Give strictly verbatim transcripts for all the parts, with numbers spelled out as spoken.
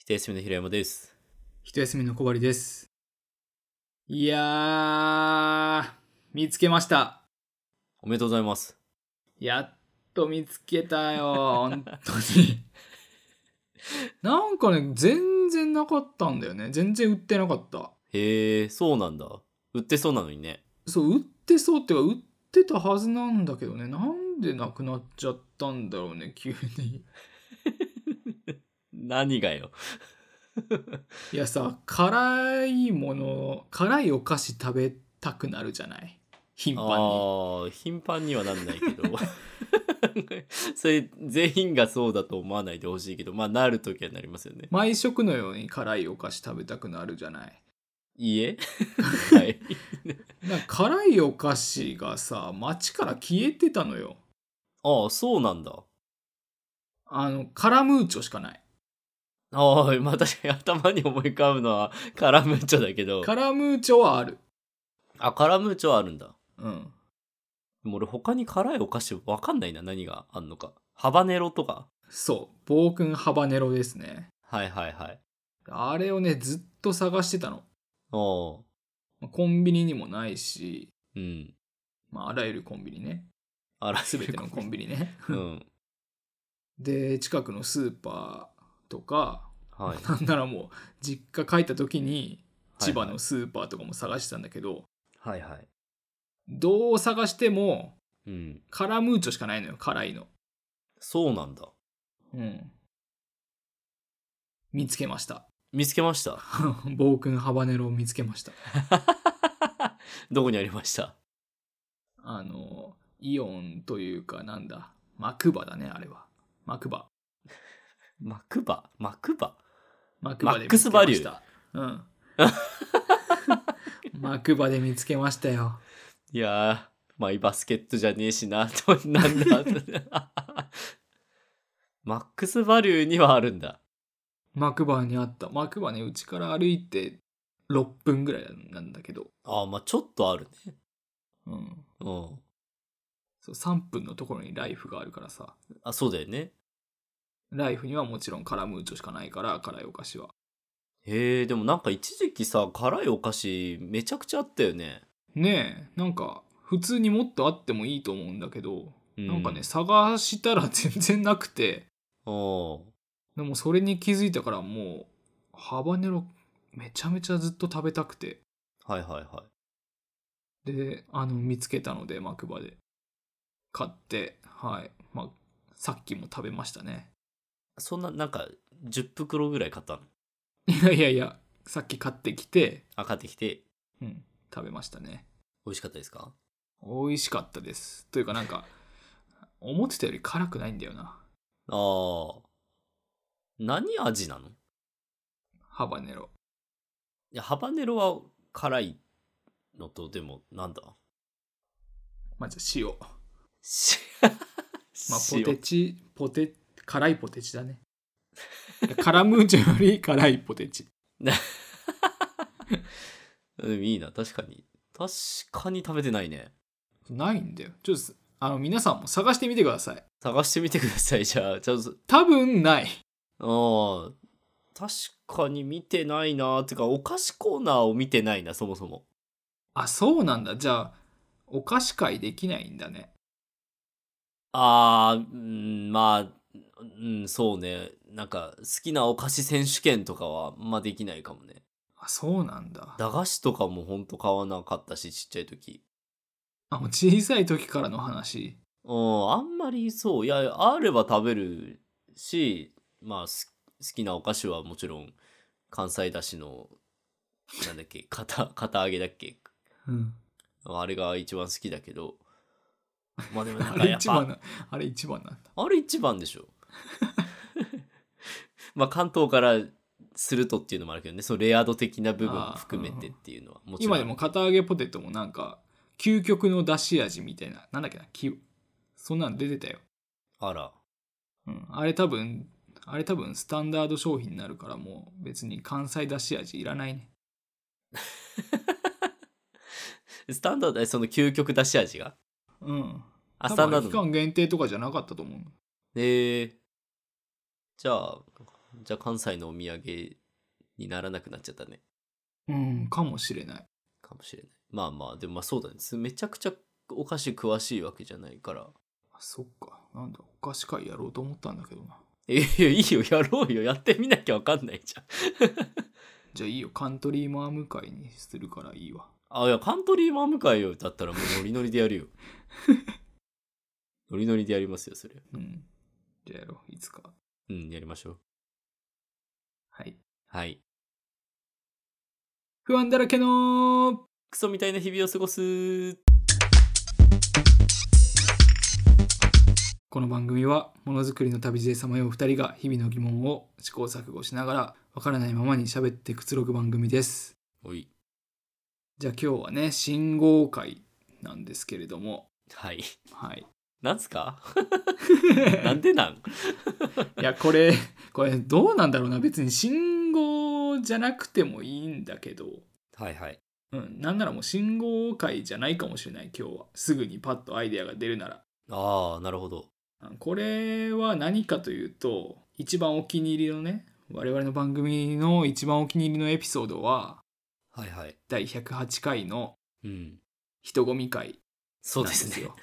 一休みの平山です。 一休みの小針です。いやー、見つけました。 おめでとうございます。 やっと見つけたよ、本当に。なんかね、全然なかったんだよね。全然売ってなかった。 へえ、そうなんだ。売ってそうなのにね。 そう、売ってそうってか、売ってたはずなんだけどね。なんでなくなっちゃったんだろうね、急に。 何がよ。 いやさ、辛いもの、辛いお菓子食べたくなるじゃない。頻繁に。 ああ、頻繁にはなんないけど。それ、全員がそうだと思わないでほしいけど、まあ、なるときはなりますよね。 毎食のように辛いお菓子食べたくなるじゃない。 いいえはい。 なんか辛いお菓子がさ、街から消えてたのよ。 ああ、そうなんだ。 あの、カラムーチョしかない。 ああ、まあ確かに頭に思い浮かぶのはカラムーチョだけど。 カラムーチョはある。 あ、カラムーチョはあるんだ。 うん。 でも俺他に辛いお菓子わかんないな、何があんのか。ハバネロとか。 そう。暴君ハバネロですね。 はいはいはい。 あれをね、ずっと探してたの。 おー。 コンビニにもないし、 うん。 まあ、あらゆるコンビニね。 あらすべてのコンビニね。 うん。 で、近くのスーパーとか、 はい。 なんならもう、実家帰った時に、千葉はいはいのスーパーとかも探してたんだけど、 はいはい。 どう探しても、 うん。 カラムーチョしかないのよ、辛いの。 そうなんだ。 うん。見つけました。 見つけました。 暴君ハバネロを見つけました。 どこにありました？ あの、イオンというかなんだ、マクバだね、あれは。マクバ。 マクバマクバマクバで見つけました。 マックうん。マクバで見つけましたよ。 いやー、マイバスケットじゃねえしな、と、なんだ。マックスバリューにはあるんだ。 マクバにあった。マクバね、うちから歩いてろっぷんぐらいなんだけど。 ああ、まあちょっとあるね。 うん。 うん。 そう、さんぷんのところにライフがあるからさ。 あ、そうだよね。 ライフにはもちろんカラムーチョしかないから、辛いお菓子は。 へえ、でもなんか一時期さ、辛いお菓子めちゃくちゃあったよね。 ねえ、なんか、普通にもっとあってもいいと思うんだけど、 うん。 なんかね、探したら全然なくて、 おー。 でもそれに気づいたからもう、ハバネロめちゃめちゃずっと食べたくて、 はいはいはい。 で、あの、見つけたので、マクバで。買って、はい。まあ、さっきも食べましたね。 そんな、なんか、じゅっ袋ぐらい買ったの？ いやいやいや、さっき買ってきて、 あ、買ってきて、 うん、食べましたね。 美味しかったですか？ 美味しかったです。というかなんか、思ってたより辛くないんだよな。 ああ。何味なの？いハバネロ。 や、ハバネロは辛いのと、でも、なんだまず塩。 しまあ、ポ塩。 テチ、ポテ、辛いポテチだね。カラムーチョより辛いポテチ。 うん、いいな、確かに。確かに食べてないね。 ないんだよ。ちょっと、あの、皆さんも探してみてください。 探してみてください、じゃあ。ちょっと、 多分ない。 ああ、確かに見てないな。てか、お菓子コーナーを見てないな、そもそも。 あ、そうなんだ。じゃあ、お菓子会できないんだね。 あー、うん、まあ、うん、そうね。なんか、好きなお菓子選手権とかは、まあできないかもね。 あ、そうなんだ。 駄菓子とかもほんと買わなかったし、ちっちゃい時。 あ、もう小さい時からの話。 うん、あんまりそう。いや、あれば食べるし、まあ、す好きなお菓子はもちろん、関西だしの、なんだっけ、片、片揚げだっけ。 うん。 あれが一番好きだけど。まあでもなんあかやっぱ、 れ一番な、あれ一番なんだ。 あれ一番でしょ。まあ関東からするとっていうのもあるけどね、そのレア度的な部分も含めてっていうのはもちろん。 今でも片揚げポテトもなんか、究極の出し味みたいな、なんだっけな、きそんなの出てたよ。 あら。 うん。あれ多分、あれ多分スタンダード商品になるからもう別に関西出し味いらないね。 スタンダード、えその究極出し味がうん。 あ、 多スタンダードの。 分期間限定とかじゃなかったと思う。 えー、じゃあ、 じゃあ関西のお土産にならなくなっちゃったね。 うんかもしれない。 かもしれない。まあまあでもまあそうだね。めちゃくちゃお菓子詳しいわけじゃないから。 あそっか。なんだお菓子会やろうと思ったんだけどな。 いやいやいいよ、やろうよ。やってみなきゃわかんないじゃん。 じゃあいいよ、カントリーマーム会にするからいいわ。 あ、いや、カントリーマーム会よ。だったらもうノリノリでやるよ。ノリノリでやりますよ、それ。 うん。じゃあやろう、いつか。 うん、やりましょう。 はい。 はい。 不安だらけのクソみたいな日々を過ごす。 この番組はものづくりの旅路でさまようふたりが日々の疑問を試行錯誤しながらわからないままに喋ってくつろぐ番組です。 おい。 じゃあ今日はね、信号会なんですけれども。 はい。 はい。 なんすかなんでなんいや、これ、これどうなんだろうな。別に信号じゃなくてもいいんだけど。 はいはい。 うん。なんならもう信号会じゃないかもしれない、今日は。すぐにパッとアイデアが出るなら。 ああ、なるほど。 これは何かというと、一番お気に入りのね、我々の番組の一番お気に入りのエピソードは、 はいはい。 だいひゃくはちかいのうん。 人混み会そうなんですね。 ですよ。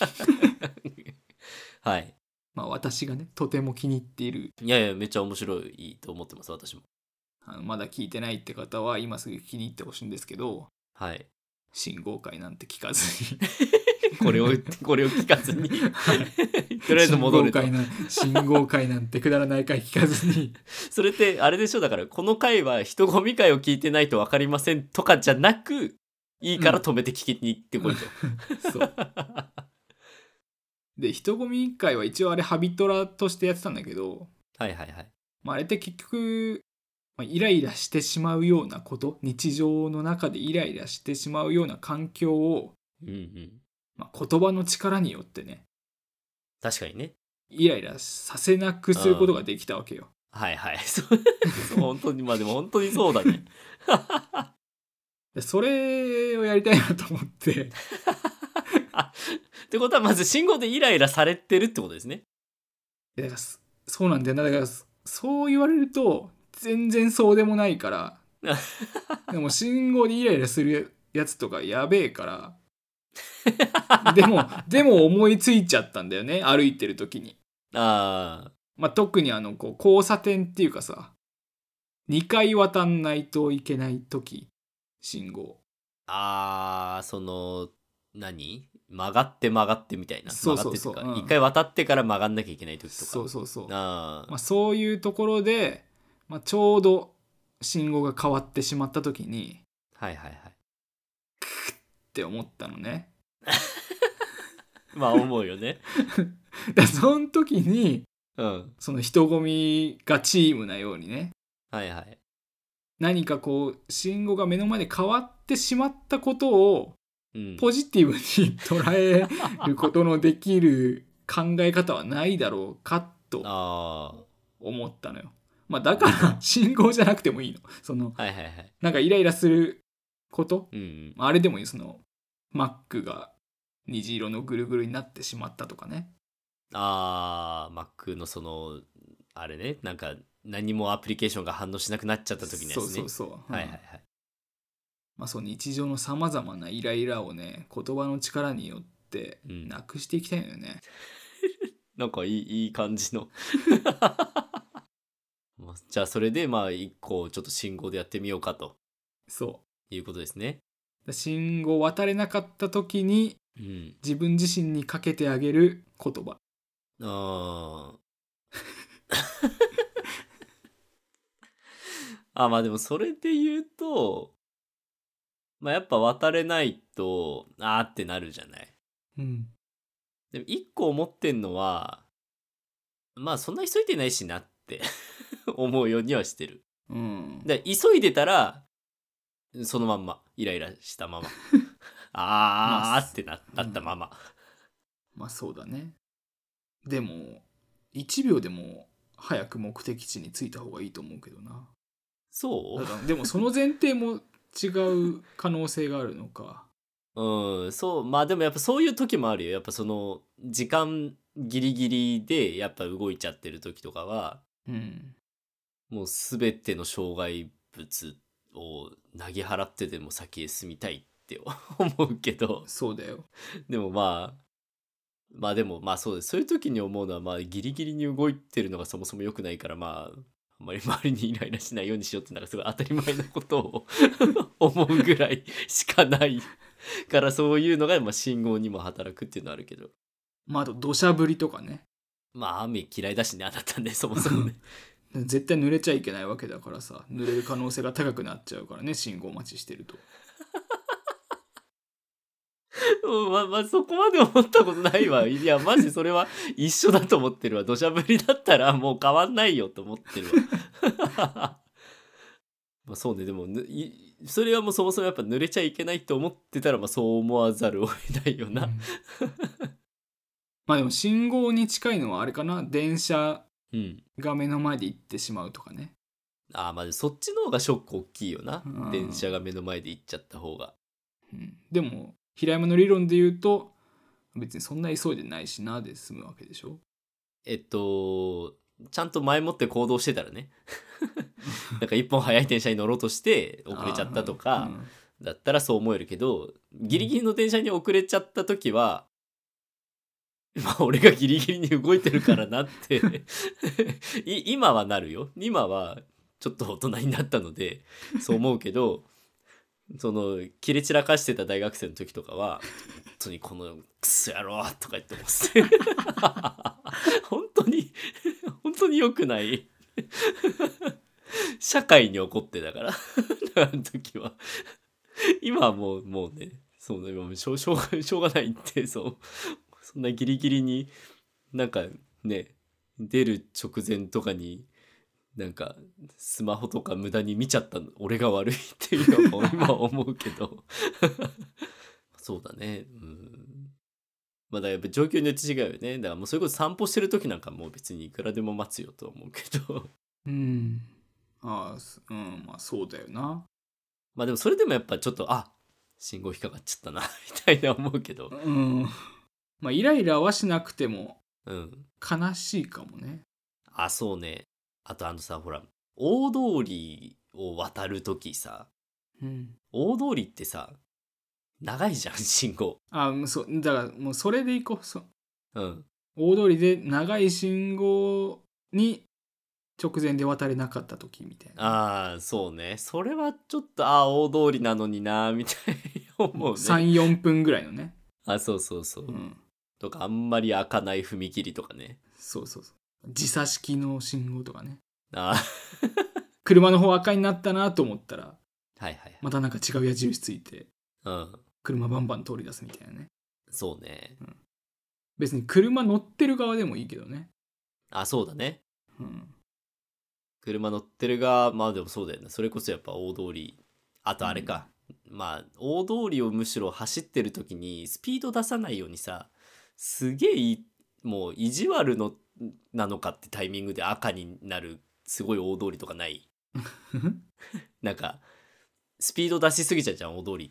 はい。 まあ私がね、とても気に入っている。 いやいや、めっちゃ面白いと思ってます、私も。 あのまだ聞いてないって方は今すぐ気に入ってほしいんですけど、 はい。 信号会なんて聞かずにこれを、これを聞かずに、とりあえず戻ると。 信号会な信号会なんてくだらない会聞かずにそれってあれでしょ、だからこの回は人混み会を聞いてないと分かりませんとかじゃなく、いいから止めて聞きに行ってこいと、 うん、そうで人混み会は一応あれハビトラとしてやってたんだけど、 はいはいはい、 まあ、あれって結局、まあ、イライラしてしまうようなこと、日常の中でイライラしてしまうような環境を、 うんうん、 まあ、言葉の力によってね、 確かにね、 イライラさせなくすることができたわけよ。 はいはい、そうそう本当に、まあでも本当にそうだねでそれをやりたいなと思ってってことはまず信号でイライラされてるってことですね。 だからそうなんだよな。だからそう言われると全然そうでもないからでも信号でイライラするやつとかやべえからでもでも思いついちゃったんだよね、歩いてる時に。 ああ、 まあ、特にあのこう交差点っていうかさ、にかい渡んないといけない時、信号。 ああ、その何曲がって曲がってみたいな、 そうそうそう、 曲がってっていうか、 うん、 一回渡ってから曲がんなきゃいけない時とか。 そうそうそう。 あ、 まあ、そういうところで、まあ、ちょうど信号が変わってしまった時に、 はいはいはい。 って思ったのね。 まあ思うよね。 だその時に、 うん。 その人混みがチームなようにね、 はいはい。 何かこう信号が目の前で変わってしまったことをうん、 ポジティブに捉えることのできる考え方はないだろうかと思ったのよ。まあだから信号じゃなくてもいいの。その、 はいはいはい。 なんかイライラすること、 うんうん、 あれでもいい。そのマックが虹色のぐるぐるになってしまったとかね。 あー、Mac のそのあれね、なんか何もアプリケーションが反応しなくなっちゃった時のやつね。 そうそうそう、うん、 はいはいはい。 まあそう日常のさまざまなイライラをね、言葉の力によってなくしていきたいのよね、 うん、なんかいいいい感じのじゃあそれでまあ一個ちょっと信号でやってみようかと、そういうことですね。 信号渡れなかった時に、うん、自分自身にかけてあげる言葉。 ああまあでもそれで言うと、まあやっぱ渡れないとあーってなるじゃない。うん。でも一個思ってんのは、まあそんな急いでないしなって思うようにはしてる。うん。で急いでたらそのまんまイライラしたままあーってなったまま、 うん、まあそうだね。でもいちびょうでも早く目的地に着いた方がいいと思うけどな。そうだからでもその前提も違う可能性があるのか。 うん、そう、まあでもやっぱそういう時もあるよ。やっぱその時間ギリギリでやっぱ動いちゃってる時とかは、うん、 もう全ての障害物を投げ払ってでも先へ進みたいって思うけど、 そうだよ。 でもまあまあでもまあそうです。そういう時に思うのはまあギリギリに動いてるのがそもそも良くないから、まああんまり周りにイライラしないようにしようってなんかすごい当たり前のことを思うぐらいしかないから、そういうのがまあ信号にも働くっていうのはあるけど、 まああと土砂降りとかね。 まあ雨嫌いだしね、あなたね、そもそもね。 絶対濡れちゃいけないわけだからさ、濡れる可能性が高くなっちゃうからね、信号待ちしてると。 うん、ままあそこまで思ったことないわ。いやマジそれは一緒だと思ってるわ。土砂降りだったらもう変わんないよと思ってるわ。まあそうね、でもぬいそれはもうそもそもやっぱ濡れちゃいけないと思ってたら、まあそう思わざるを得ないよな。 うん、まあでも信号に近いのはあれかな、電車が目の前で行ってしまうとかね。 うん、ああまあそっちの方がショック大きいよな、 うん、 電車が目の前で行っちゃった方が。 うん、でも平山の理論で言うと別にそんな急いでないしなで済むわけでしょ。 えっとちゃんと前もって行動してたらねなんか一本早い電車に乗ろうとして遅れちゃったとかだったらそう思えるけど、ギリギリの電車に遅れちゃった時は、まあ俺がギリギリに動いてるからなってい今はなるよ。今はちょっと大人になったのでそう思うけど、その切れ散らかしてた大学生の時とかは本当にこのクソ野郎とか言ってます本当に本当に良くない社会に怒ってたからあの時は。今はもうもうね、そうね、もうしょうしょうがしょうがないって、そうそんなギリギリになんかね出る直前とかになんかスマホとか無駄に見ちゃったの俺が悪いっていうのも今思うけどそうだね、うん、まあだからやっぱ状況によって違うよね。だからもうそれこそ散歩してる時なんかもう別にいくらでも待つよと思うけどうんああうんまあそうだよな。 まあでもそれでもやっぱちょっとあ信号引っかかっちゃったなみたいな思うけど、 うんまあイライラはしなくてもうん悲しいかもね。 あそうね。あとあのさほら大通りを渡るときさ、 うん、 大通りってさ長いじゃん信号。 あそうだからもうそれでいこう。そう、 うん、 大通りで長い信号に直前で渡れなかった時みたいな。 ああそうね、それはちょっとああ大通りなのになみたいな思うね。 さんよんぷんぐらいのね。 あそうそうそう、 うん、 とかあんまり開かない踏切とかね。 そうそうそう時差式の信号とかね。 あ車の方赤になったなと思ったらはいはいはい、 またなんか違う矢印ついてうん車バンバン通り出すみたいなね。 そうね、うん、 別に車乗ってる側でもいいけどね。 あそうだね、 うん、 車乗ってる側まあでもそうだよね。それこそやっぱ大通り、あとあれか、うん、まあ大通りをむしろ走ってる時にスピード出さないようにさ、すげえもう意地悪のなのかってタイミングで赤になるすごい大通りとかないなんかスピード出しすぎちゃうじゃん大通りって。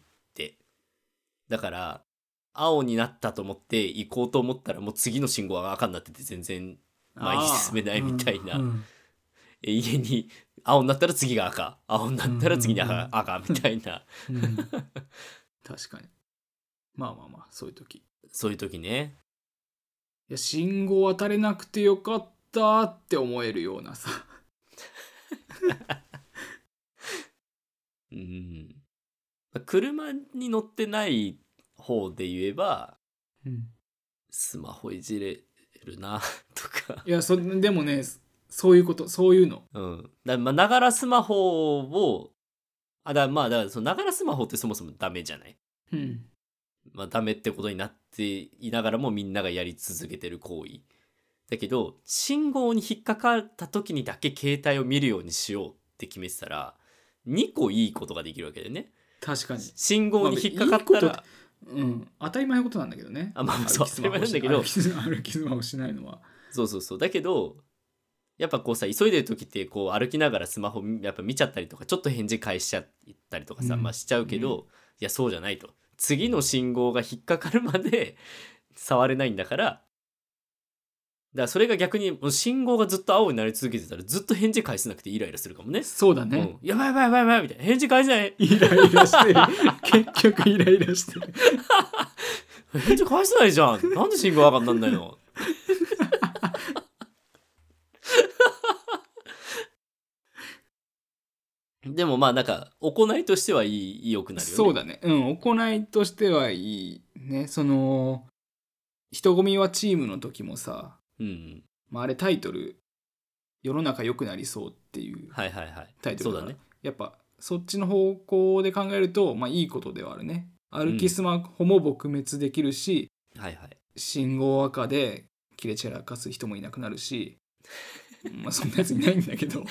だから青になったと思って行こうと思ったらもう次の信号は赤になってて全然前に進めないみたいな、うんうん、家に青になったら次が赤、青になったら次に 赤,、うんうん、赤みたいな、うん、 確かに。まあまあまあそういう時そういう時ね、 いや信号渡れなくてよかったって思えるようなさうん、車に乗ってない方で言えば、うん、スマホいじれるなとか。 いやそでもねそういうことそういうの。 うん。だまあながらスマホをあだまあだからそのながらスマホってそもそもダメじゃない。うん。まあダメってことになっていながらもみんながやり続けてる行為だけど、信号に引っかかった時にだけ携帯を見るようにしようって決めてたらにこいいことができるわけだよね。 確かに信号に引っかかったら、まあ、 いいうん、当たり前のことなんだけどね。 あまあそう当たり前なんだけど歩きスマホしないのはそうそうそうだけどやっぱこうさ急いでる時ってこう歩きながらスマホやっぱ見ちゃったりとかちょっと返事返しちゃったりとかさ、うん、まあしちゃうけど、うん、いやそうじゃないと、次の信号が引っかかるまで触れないんだかららそれが逆にもう信号がずっと青になり続けてたらずっと返事返せなくてイライラするかもね。 そうだね、 うん、やばいやばいやばいやばいみたいな、返事返せない、 イライラして結局イライラして返事返せないじゃん、なんで信号赤になんないのでもまあなんか行いとしてはいい良くなるよね。 そうだね、うん行いとしてはいいね。その人混みはチームの時もさ、 うん、 まあ、あれタイトル世の中良くなりそうっていうはいはいはい、 タイトルだから、 そうだね、 やっぱそっちの方向で考えると、まあ、いいことではあるね。歩きスマホも撲滅できるし、 うん、はいはい、 信号赤で切れ散らかす人もいなくなるしまあそんなやついないんだけど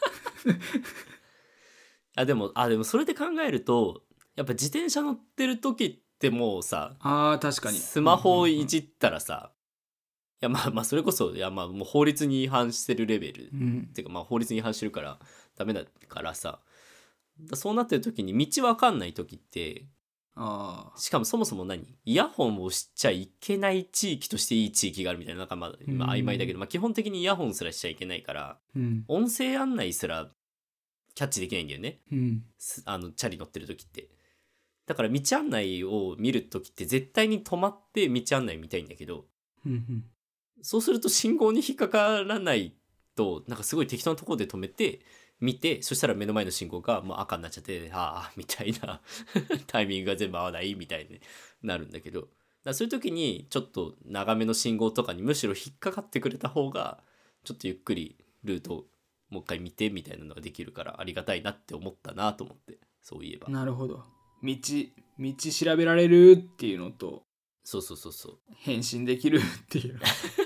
あでもあでもそれで考えるとやっぱ自転車乗ってる時ってもうさ、 あー確かにスマホをいじったらさ、いやまあまあそれこそいやまあもう法律に違反してるレベル、 うん、 っていうかまあ法律に違反してるからダメだからさ、そうなってる時に道わかんない時って、 あしかもそもそも何イヤホンをしちゃいけない地域としていい地域があるみたいな、なんかまあ今曖昧だけど、まあ基本的にイヤホンすらしちゃいけないから、 うん、 音声案内すらキャッチできないんだよね、 うん、 あのチャリ乗ってる時って。だから道案内を見る時って絶対に止まって道案内見たいんだけど、 うん、 そうすると信号に引っかからないとなんかすごい適当なところで止めて見て、そしたら目の前の信号がもう赤になっちゃって、ああみたいなタイミングが全部合わないみたいになるんだけど、だからそういう時にちょっと長めの信号とかにむしろ引っかかってくれた方がちょっとゆっくりルートをもう一回見てみたいなのができるからありがたいなって思ったなと思って、そういえば。 なるほど。道道調べられるっていうのと、 そうそうそうそう、 返信できるっていう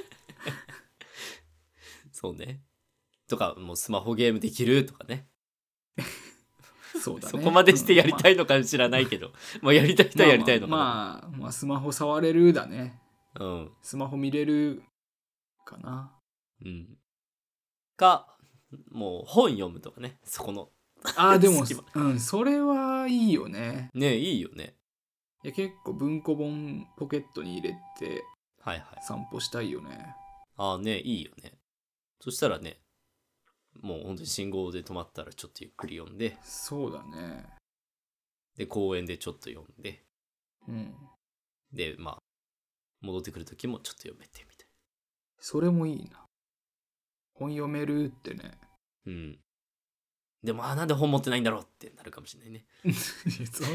そうね、とかもうスマホゲームできるとかねそうだね。 そこまでしてやりたいのか知らないけど、まあやりたい人はやりたいのかな。 まあまあ、まあ、まあスマホ触れるだね。 うん。 スマホ見れるかな。 うん。か、もう本読むとかね、そこの。 ああ、でも、うん、それはいいよね。 ねえ、いいよね。 いや、結構文庫本ポケットに入れて、 はいはい。 散歩したいよね。 ああね、いいよね。そしたらね、もう本当に信号で止まったらちょっとゆっくり読んで、 そうだね。 で、公園でちょっと読んで、 うん。 で、まあ、戻ってくる時もちょっと読めてみたいそれもいいな。本読めるってね。 な。うん。でも、あ、なんで本持ってないんだろうってなるかもしれないね。 そう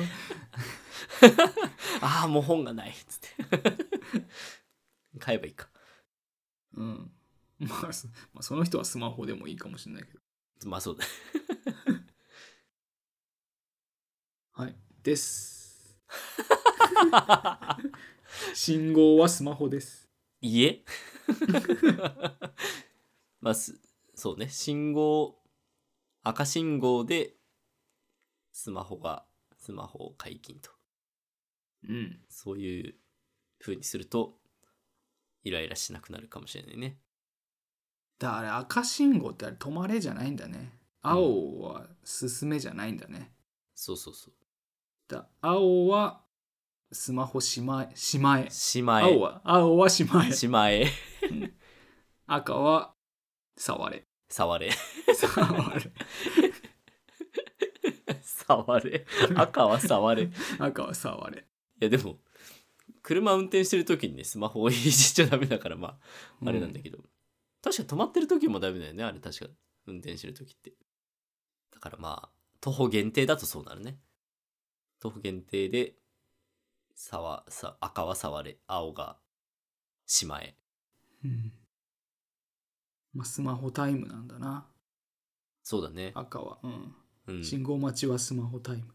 ああ、もう本がないっつって買えばいいか。 うん。まあ、まあ、その人はスマホでもいいかもしれないけど。 まあそうだはい。です。信号はスマホです。 いえまあそうね、信号赤信号でスマホがスマホを解禁と、 うん、 そういう風にするとイライラしなくなるかもしれないね。 だから赤信号ってあれ止まれじゃないんだね。青は進めじゃないんだね。 そうそうそう。 だ青はスマホしまえしまえ。 しまえ。 青は青はしまえ。 しまえ。 うん、赤は触れ。 触れ。 触れ。 触れ。赤は触れ。 赤は触れ。 いやでも車運転してる時にねスマホをいじっちゃダメだからまああれなんだけど、うん、確か止まってる時もダメだよねあれ、確か運転してる時って。だからまあ徒歩限定だとそうなるね。徒歩限定でさわさ赤は触れ、青がしまえ。 うん。まあスマホタイムなんだな。 そうだね。 赤は、うん。 うん、 信号待ちはスマホタイム。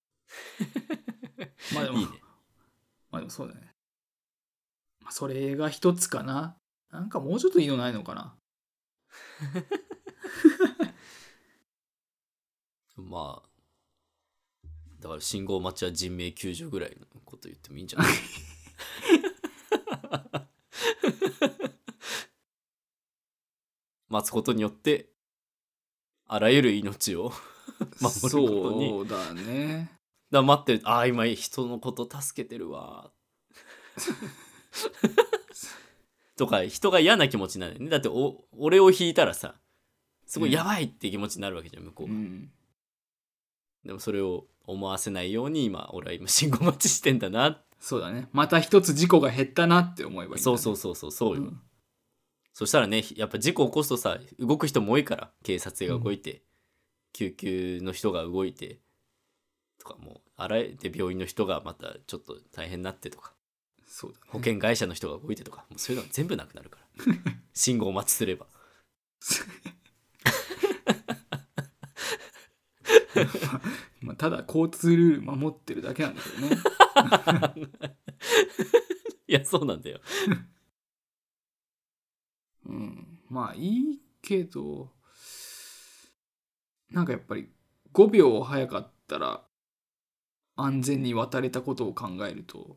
まあでもいいね。まあでもそうだね。まあそれが一つかな。なんかもうちょっといいのないのかな。 まあだから信号待ちは人命救助ぐらいのこと言ってもいいんじゃない待つことによってあらゆる命を守ることに。 そうだね。 だ待ってる、ああ今人のこと助けてるわとか人が嫌な気持ちになるよね。だってお俺を引いたらさすごいやばいって気持ちになるわけじゃん向こうが、うん、でもそれを思わせないように今俺は今信号待ちしてんだな。 そうだね。また一つ事故が減ったなって思えばいいんだね。 そうそうそうそうそうよ、うん、そしたらねやっぱ事故起こすとさ動く人も多いから警察が動いて、うん、救急の人が動いてとかもうあらえて病院の人がまたちょっと大変になってとか、 そうだね、 保険会社の人が動いてとかもうそういうの全部なくなるから信号待ちすればまあ、ただ交通ルール守ってるだけなんだけどねいやそうなんだようんまあいいけどなんかやっぱりごびょう早かったら安全に渡れたことを考えると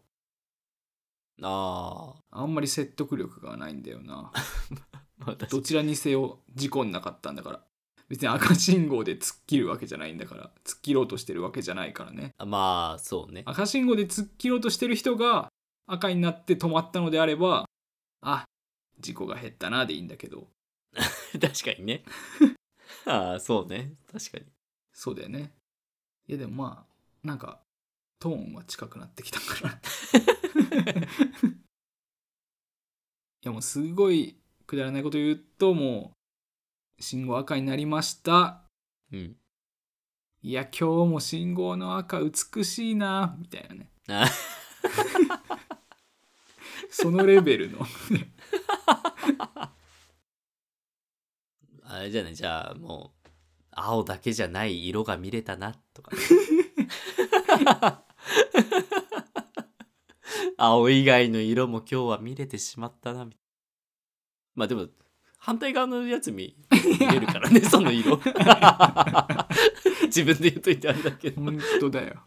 ああんまり説得力がないんだよなどちらにせよ事故んなかったんだから別に赤信号で突っ切るわけじゃないんだから突っ切ろうとしてるわけじゃないからね。 まあそうね。 赤信号で突っ切ろうとしてる人が赤になって止まったのであればあ事故が減ったなでいいんだけど確かにねああそうね確かにそうだよね。いやでもまあなんかトーンは近くなってきたからいやもうすごいくだらないこと言うともう信号赤になりました、 うん、 いや今日も信号の赤美しいなみたいなねそのレベルのあれじゃないじゃあもう青だけじゃない色が見れたなとか、ね、青以外の色も今日は見れてしまったなみたいな。まあでも反対側のやつ 見, 見れるからねその色自分で言うといてあれだけど本当だよ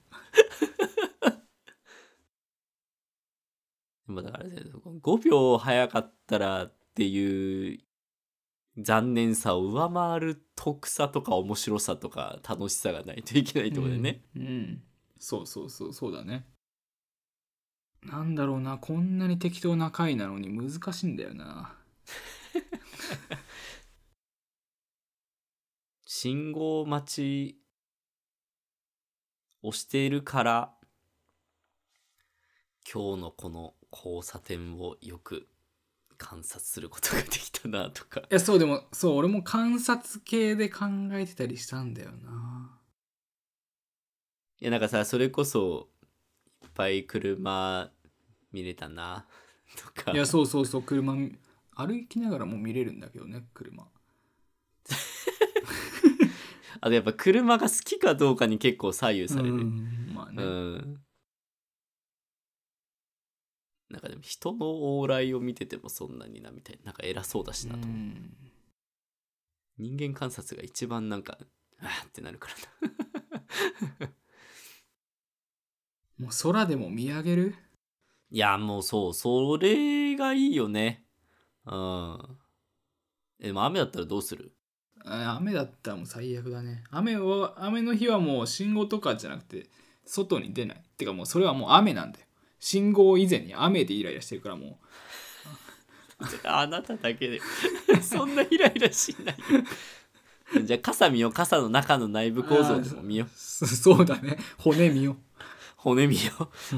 でもだから、ね、ごびょう早かったらっていう残念さを上回る得さとか面白さとか楽しさがないといけないところでね、 うん、うん、そうそうそうそうだね。なんだろうなこんなに適当な回なのに難しいんだよな信号待ちをしているから今日のこの交差点をよく観察することができたなとか。いやそうでもそう俺も観察系で考えてたりしたんだよな。 いやなんかさそれこそいっぱい車見れたなとか。 いやそうそうそう車歩きながらも見れるんだけどね車あとやっぱ車が好きかどうかに結構左右される。 うんまあね、うん、 なんかでも人の往来を見ててもそんなになみたいな、なんか偉そうだしなと思う、うん、人間観察が一番なんかあーってなるからなもう空でも見上げる。 いやもうそうそれがいいよね。うんでも雨だったらどうする？ 雨だったらもう最悪だね。雨は雨の日はもう信号とかじゃなくて外に出ない。てかもうそれはもう雨なんだよ。信号以前に雨でイライラしてるからもうあなただけでそんなイライラしないよじゃあ傘見よう。傘の中の内部構造でも見よう。 そ, そうだね骨見よう骨見よう、うん、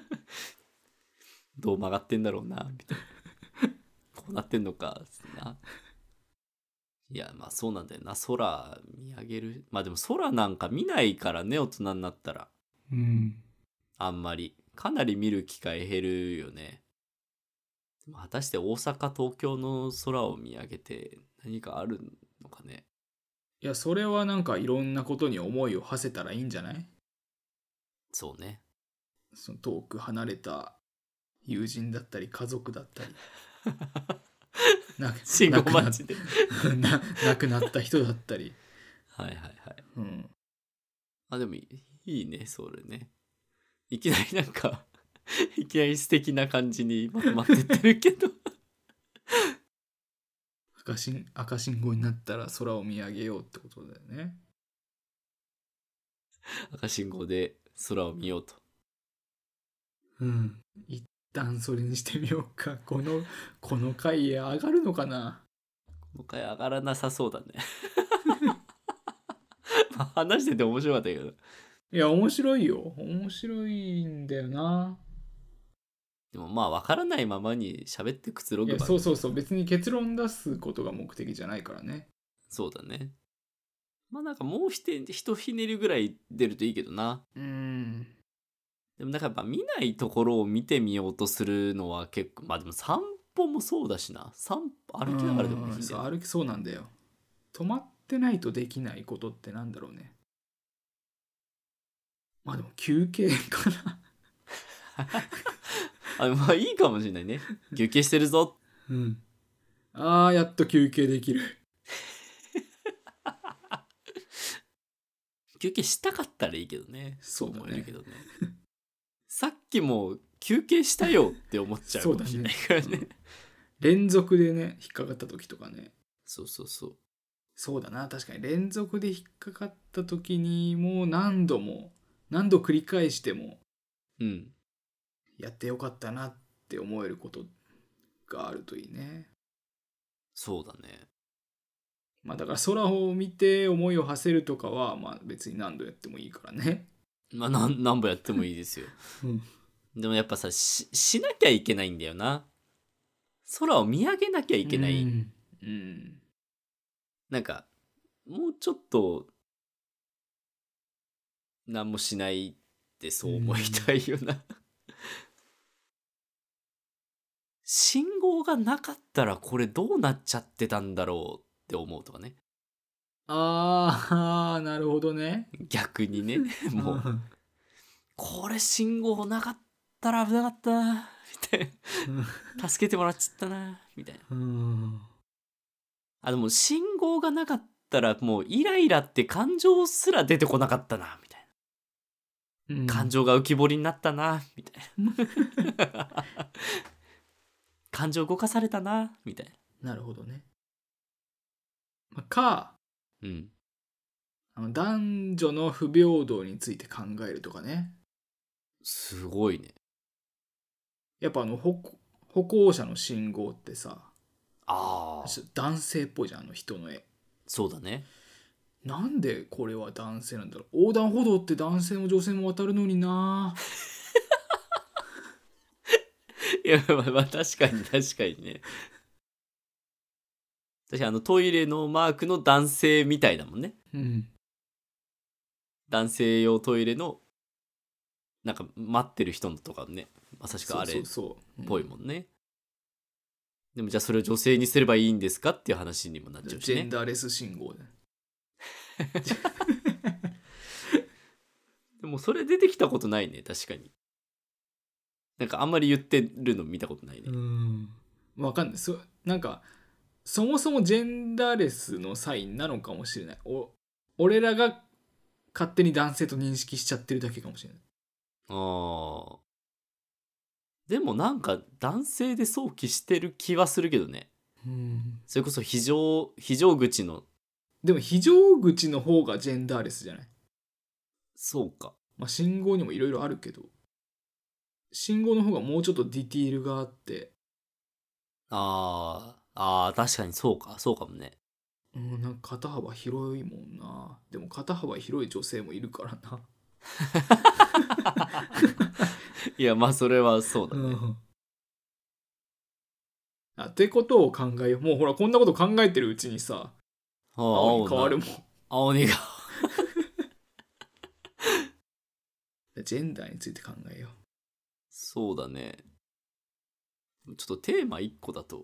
どう曲がってんだろうなみたいなこうなってんのかな。いやまあそうなんだよな。空見上げる。まあでも空なんか見ないからね大人になったら、 うん、 あんまりかなり見る機会減るよね。でも果たして大阪東京の空を見上げて何かあるのかね。 いやそれはなんかいろんなことに思いを馳せたらいいんじゃない？ そうね。 その遠く離れた友人だったり家族だったり信号待ちでな亡くなった人だったりはいはいはい、 うん、 あでもいい、いいねそれね。いきなりなんかいきなり素敵な感じにまとまってってるけど赤信赤信号になったら空を見上げようってことだよね。 赤信号で空を見ようと。 うん。 段それにしてみようか。このこの回上がるのかな。 もう一回上がらなさそうだね。まあ話してて面白かったけど。 いや面白いよ。面白いんだよな。 でもまあ分からないままに喋ってくつろぐば。 いやそうそうそう、別に結論出すことが目的じゃないからね。 そうだね。まあなんかもうひてひとひねりぐらい出るといいけどな。 うーん。 でもなんかやっぱ見ないところを見てみようとするのは結構、まあでも散歩もそうだしな。散歩歩きながらでもいいんだよ。 そう歩きそうなんだよ。止まってないとできないことってなんだろうね。まあでも休憩かな。 あ、まあいいかもしれないね。休憩してるぞ。 うん。ああ、やっと休憩できる。 休憩したかったらいいけどね。 そうだね思えるけどね。さっきも休憩したよって思っちゃうかもしれないからね。 うん連続でね、引っかかった時とかね。 そうそうそう。 そうだな、確かに連続で引っかかった時にもう何度も、何度繰り返しても、 うん。 やってよかったなって思えることがあるといいね。 そうだね。 まあだから空を見て思いを馳せるとかは、まあ別に何度やってもいいからね。 まあなん何本やってもいいですよ。 うん。 でもやっぱさ、し、しなきゃいけないんだよな。空を見上げなきゃいけない。 うん。うん。 なんか、もうちょっと、何もしないってそう思いたいよな。信号がなかったらこれどうなっちゃってたんだろうって思うとかね。 ああ、なるほどね。 逆にね。もう、 うんこれ信号なかったら危なかったな。みたいな。助けてもらっちゃったな。みたいな。 うんあ、でも信号がなかったらもうイライラって感情すら出てこなかったな。みたいな。 うん感情が浮き彫りになったな。みたいな。感情動かされたな。みたいな。 なるほどね。まあか、 うん。 あの男女の不平等について考えるとかね。 すごいね。 やっぱあの歩行歩行者の信号ってさ、 ああ、 男性っぽいじゃん、あの人の絵。 そうだね。 なんでこれは男性なんだろう。横断歩道って男性も女性も渡るのにな。 いや、まあ、まあ確かに確かにね。確かにあのトイレのマークの男性みたいだもんね。 うん。 男性用トイレの、なんか待ってる人のとかね。まさしくあれっそうそうそう。 ぽいもんね。でもじゃあそれを女性にすればいいんですかっていう話にもなっちゃうしね。 ジェンダーレス信号で。 でもそれ出てきたことないね、確かに。なんかあんまり言ってるの見たことないね。 うんわかんない。そなんかそもそもジェンダーレスのサインなのかもしれない。お俺らが勝手に男性と認識しちゃってるだけかもしれない。 ああ。でもなんか男性で想起してる気はするけどね。 うんそれこそ非常、非常口の、 でも非常口の方がジェンダーレスじゃない。 そうか。 まあ信号にもいろいろあるけど、信号の方がもうちょっとディティールがあって、 ああ、ああ、確かにそうか、そうかもね。 うんなんか肩幅広いもんな。でも肩幅広い女性もいるからな。 いや、まあそれはそうだね。 うんあってことを考えよう。もうほらこんなこと考えてるうちにさ、 ああ、 青に変わるもん。 青にが。 ジェンダーについて考えよそうだね。ちょっとテーマいっこだと。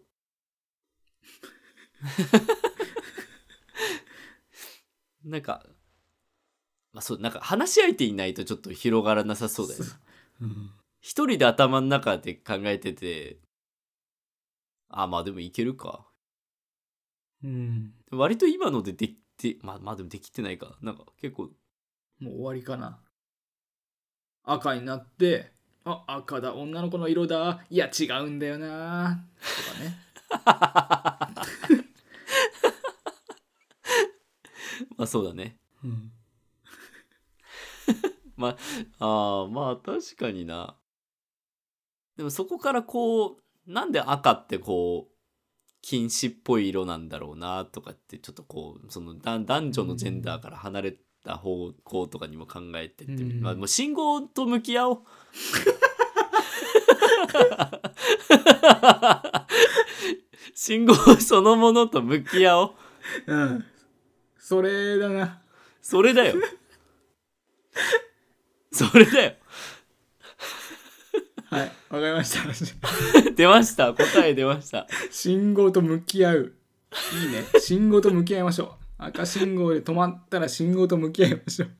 なんか、まあそう、なんか話し相手いないとちょっと広がらなさそうだよね。 う。うん一人で頭の中で考えてて、あ、まあでもいけるか。 うん、 割と今のでできて、まあまあでもできてないか。なんか結構、 もう終わりかな。赤になって、あ、赤だ、女の子の色だ、いや違うんだよな、とかね。 まあそうだね。 うん、 まあ、あーまあ確かにな。 でもそこからこうなんで赤ってこう禁止っぽい色なんだろうなとかってちょっとこうその男女のジェンダーから離れた方向とかにも考えてって、うんまあ、もう信号と向き合おう信号そのものと向き合おう。 うんそれだな。 それだよそれだよはいわかりました出ました答え出ました。 信号と向き合ういいね。信号と向き合いましょう。赤信号で止まったら信号と向き合いましょう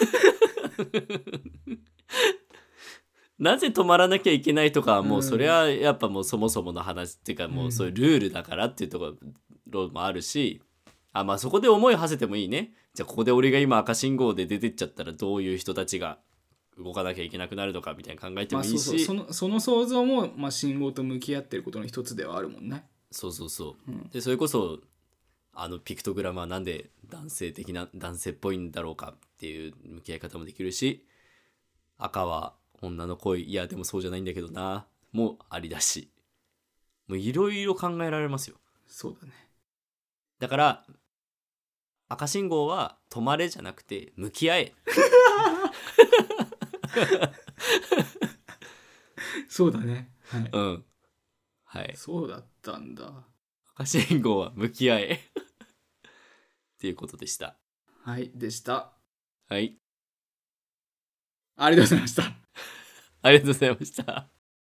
なぜ止まらなきゃいけないとかはもうそれはやっぱもうそもそもの話っていうかもうそういうルールだからっていうところもあるし、あまあそこで思いを馳せてもいいね。じゃあここで俺が今赤信号で出てっちゃったらどういう人たちが動かなきゃいけなくなるのかみたいな考えてもいいし、まあ、 そうそうそのその想像も、まあ、信号と向き合ってることの一つではあるもんね。 そうそうそう、うん、でそれこそあのピクトグラムはなんで男性的な男性っぽいんだろうかっていう向き合い方もできるし、赤は女の恋いやでもそうじゃないんだけどなもありだし、もういろいろ考えられますよ。 そうだね。 だから赤信号は止まれじゃなくて向き合えそうだね。はい。 うんはい。 そうだったんだ。 赤信号は向き合えっていうことでした。 はいでした。 はいありがとうございましたありがとうございました。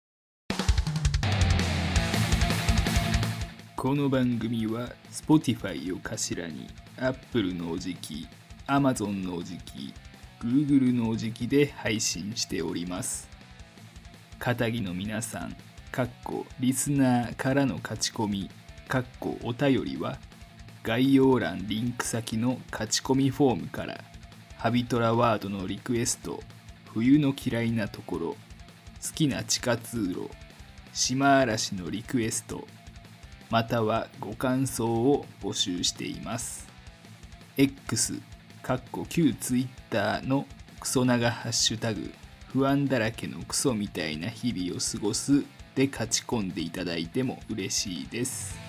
この番組は Spotify を頭に Apple のおじき、Amazon のおじき、Google のおじきで配信しております。片木の皆さん、かっこリスナーからの勝ち込み、かっこお便りは概要欄リンク先の勝ち込みフォームからハビトラワードのリクエスト、冬の嫌いなところ、好きな地下通路、島嵐のリクエスト、またはご感想を募集しています。X、かっこ旧 Twitter のクソ長ハッシュタグ、不安だらけのクソみたいな日々を過ごすで勝ち込んでいただいても嬉しいです。